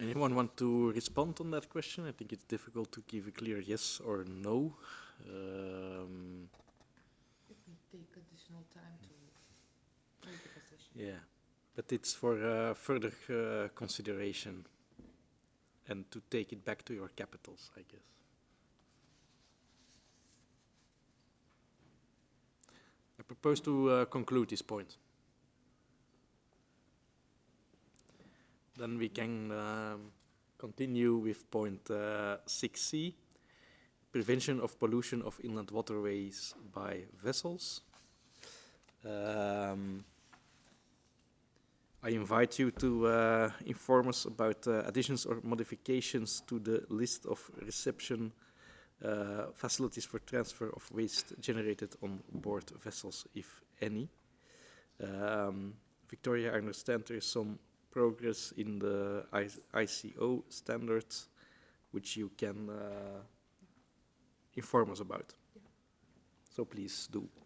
Anyone want to respond on that question? I think it's difficult to give a clear yes or no. If we take additional time to make the position. Yeah, but it's for further consideration and to take it back to your capitals, I guess. I propose to conclude this point. Then we can continue with point 6c, prevention of pollution of inland waterways by vessels. I invite you to inform us about additions or modifications to the list of reception facilities for transfer of waste generated on board vessels, if any. Victoria, I understand there is some progress in the ICO standards, which you can inform us about. Yeah. So please do.